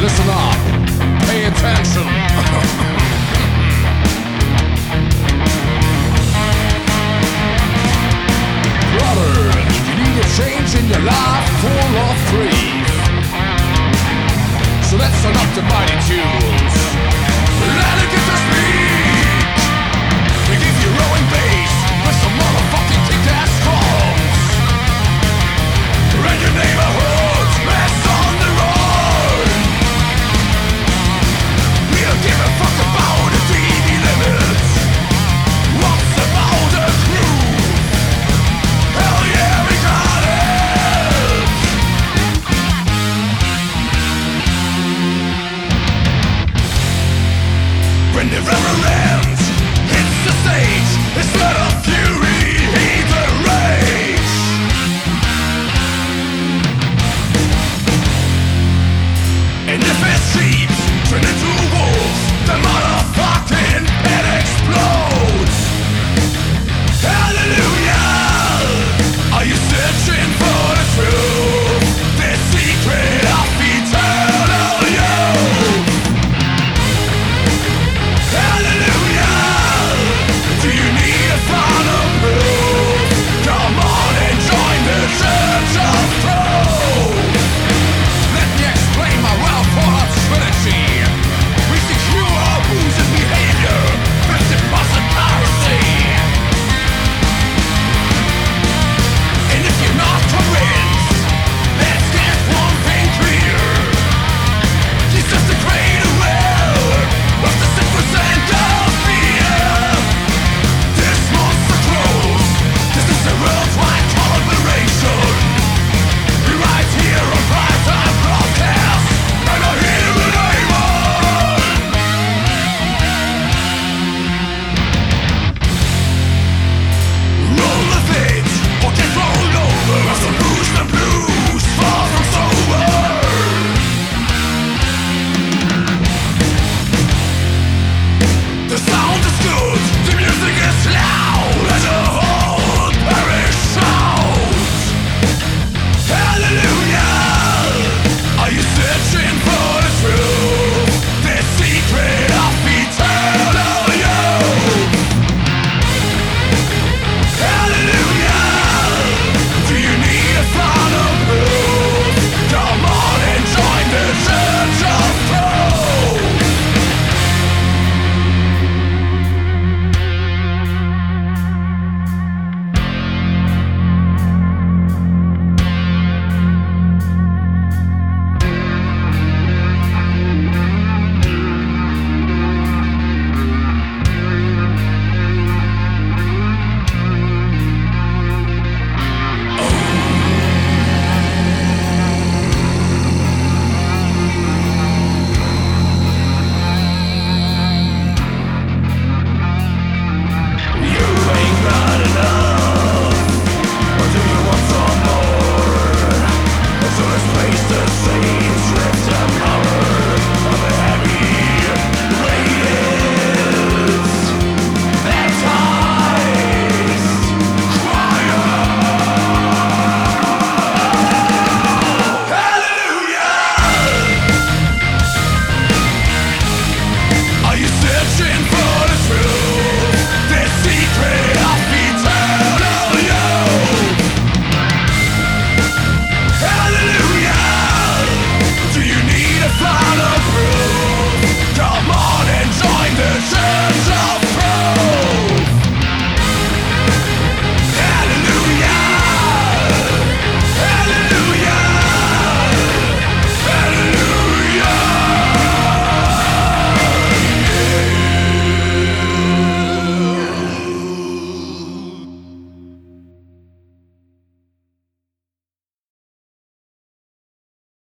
listen up, pay attention. Brother, you need a change in your life full of grief. So let's turn up the mighty tunes. Let it get to speak. We give you rolling bass with some motherfucking kick-ass drums. And your neighborhood's mess on the road. We don't give a fuck about the TV limits. What's about the groove? Hell yeah, we got it. When the reverend hits the stage, it's not